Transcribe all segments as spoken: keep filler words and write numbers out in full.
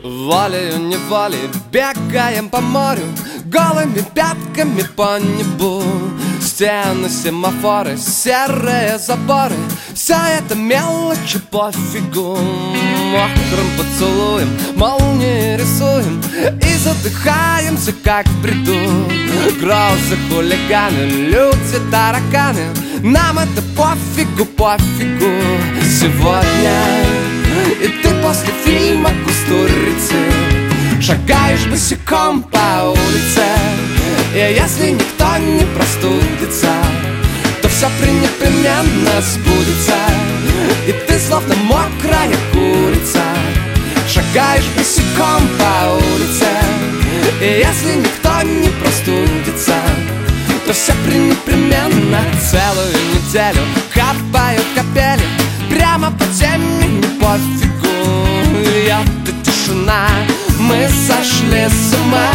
Волею-неволей бегаем по морю, голыми пятками по небу. Стены, семафоры, серые заборы, вся эта мелочь пофигу. Мокрым поцелуем молнии рисуем и задыхаемся, как в бреду. Грозы, хулиганы, люди, тараканы, нам это пофигу, пофигу. Сегодня и ты после фильма «Кустурицы» шагаешь босиком по улице, и если никто не простудится, то все пренепременно сбудется. И ты словно мокрая курица шагаешь босиком по улице, и если никто не простудится, то все пренепременно. Целую неделю капают капели прямо по теме, не пофигу. Льет и тишина, мы сошли с ума.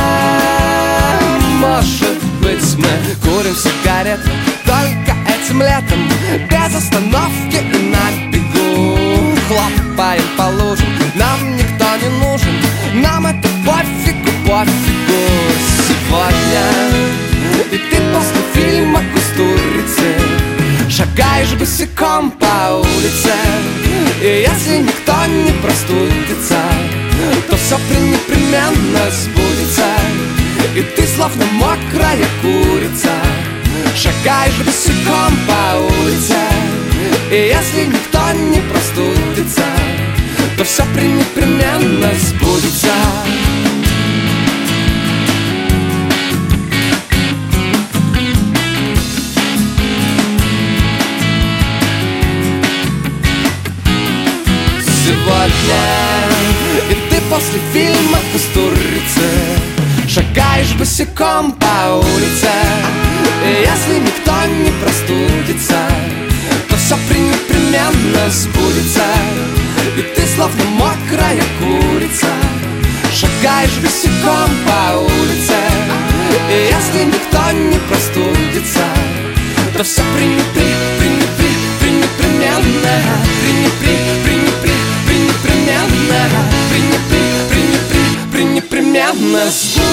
Может быть, мы курим сигареты только этим летом, без остановки и на бегу. Хлопаем по лужам, нам никто не нужен, нам это пофигу, пофигу. Сегодня и ты после фильма «Кустурицы» шагаешь босиком по улице, и если никто не простудится, то все пренепременно сбудется. И ты словно мокрая курица шагаешь босиком по улице, и если никто не простудится, то все пренепременно сбудется. Сегодня и ты после фильма «Кустурицы» шагаешь босиком по улице, и если никто не простудится, то все пренепременно сбудется. И ты словно мокрая курица шагаешь босиком по улице, и если никто не простудится, то все пренепри, пренепри, пренепременно, пренепри, пренепри, пренепременно, пренепри, пренепри, пренепременно сбудется.